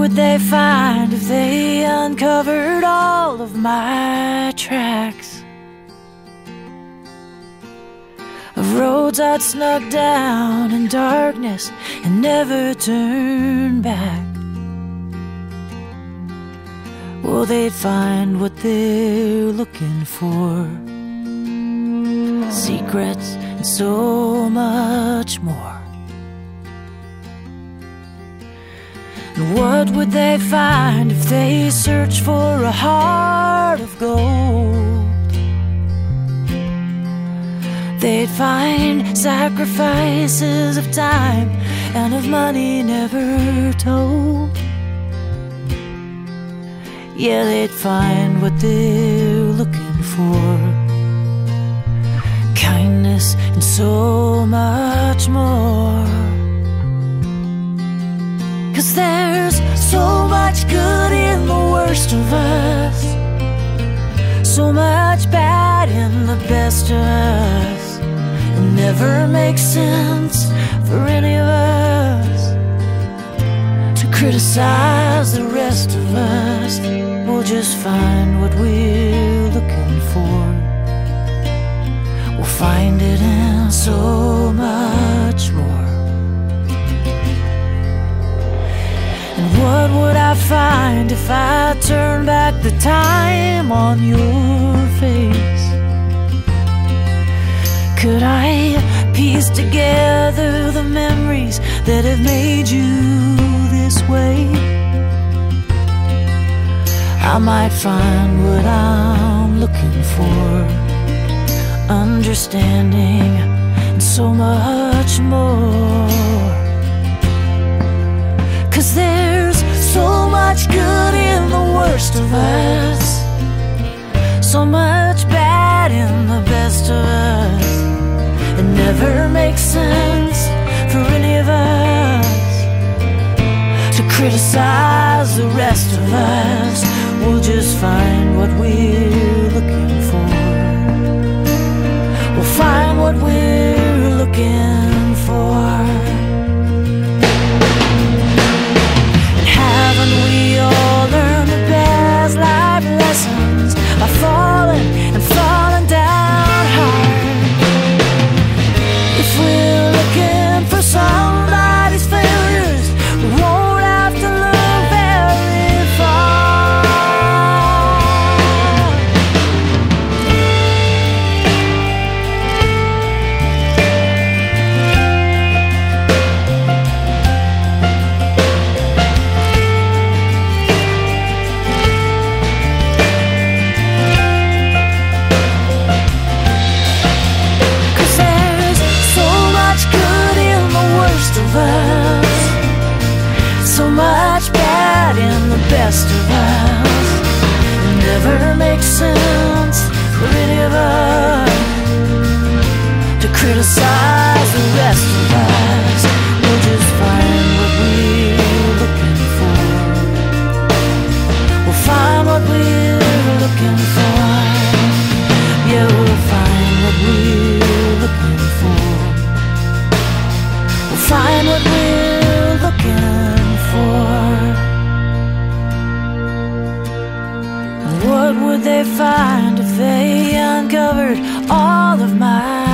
would they find if they uncovered all of my tracks of roads I'd snuck down in darkness and never turned back? Well, they'd find what they're looking for, secrets and so much more. And what would they find if they searched for a heart of gold? They'd find sacrifices of time and of money never told. Yeah, they'd find what they're looking for, kindness and so much more. 'Cause there's so much good in the worst of us, so much bad in the best of us. It never makes sense for any of us to criticize the rest of us. We'll just find what we're looking for. We'll find it in so much more. And what would I find if I turned back the time on your face? Could I piece together the memories that have made you this way? I might find what I'm looking for, understanding and so much more. 'Cause there's so much good in the worst of us, so much bad in the best of us. It never makes sense for any of us to criticize the rest of us. We'll just find what we're looking for. We'll find what we're looking for. And haven't we all learned the best life lessons by falling and falling down hard? If we're looking for somebody's failures, we won't have to look very far. So much bad in the best of us. It never makes sense for any of us to criticize the rest of us. We'll just find what we're looking for. We'll find what we're looking for. Yeah, we'll find what we're looking for. We'll find what we're looking for. And what would they find if they uncovered all of my